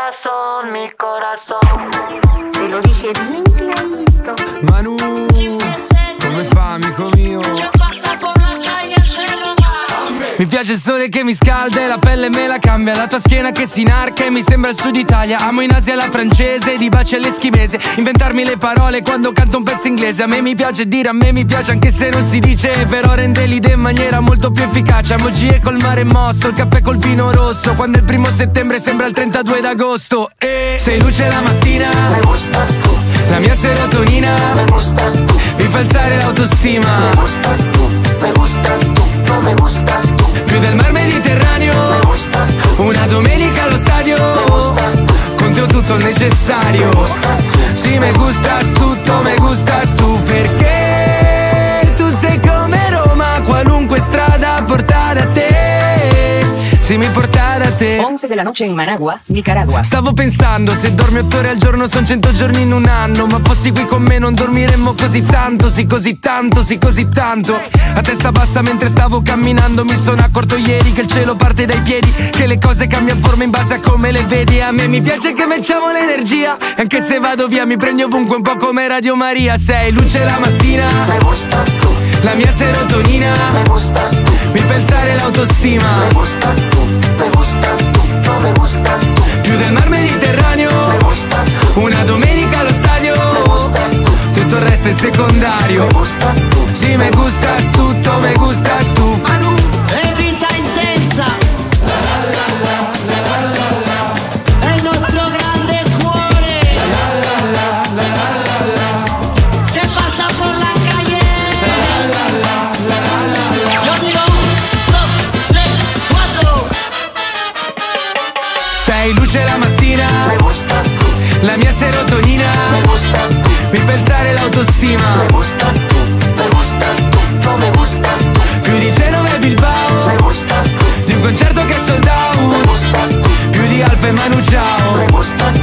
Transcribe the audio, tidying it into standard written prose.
corazón, mi corazón. Te lo dije bien clarito. Manu, come fa, amico mio? Mi piace il sole che mi scalda e la pelle me la cambia. La tua schiena che si inarca e mi sembra il sud Italia. Amo in Asia la francese, di baci all'eschimese. Inventarmi le parole quando canto un pezzo inglese. A me mi piace dire, a me mi piace anche se non si dice. Però rende l'idea in maniera molto più efficace. Emoji col mare mosso, il caffè col vino rosso. Quando è il 1 settembre sembra il 32 d'agosto. E sei luce la mattina, Me gustas tú, la mia serotonina me gustas tú, mi fa alzare l'autostima. me gustas tú, me gustas tú, no me gustas tú. Più del mar Mediterraneo, Me gustas tú, una domenica allo stadio. me gustas tú, Con te ho tutto il necessario. me gustas tú. Sì, me gustas tutto, me gustas tu. Perché tu sei come Roma, qualunque strada porta da te. Sì, mi porta da te. 11 de la noche en Managua, Nicaragua. Stavo pensando, se dormi 8 ore al giorno son 100 giorni in un anno. Ma fossi qui con me non dormiremmo così tanto. Sì, così tanto, sì, così tanto. A testa bassa mentre stavo camminando mi sono accorto ieri che il cielo parte dai piedi, che le cose cambiano forma in base a come le vedi. A me mi piace che facciamo l'energia, anche se vado via mi prendi ovunque un po' come Radio Maria. Sei luce la mattina, Me gustas tú, la mia serotonina me gustas tú, mi fa alzare l'autostima. me gustas tú, me gustas tú, no me gustas tú. Più del mar Mediterraneo, Me gustas tú, una domenica allo stadio. me gustas tú, Tutto il resto è secondario. me gustas tú. Sì, me gustas tutto, me gustas tu. Manu, è vita intensa. È il nostro grande cuore. Che passa por la calle. Yo digo 1, 2, 3, 4. Sei luce la mattina, Me gustas tú, la mia serotonina me gustas tú, mi fa alzare l'autostima. me gustas tú, no me gustas tú. Più di Genova e Bilbao, Me gustas tú, di un concerto che è sold me out. gustas tú, Più di Alfa e Manu Ciao. me gustas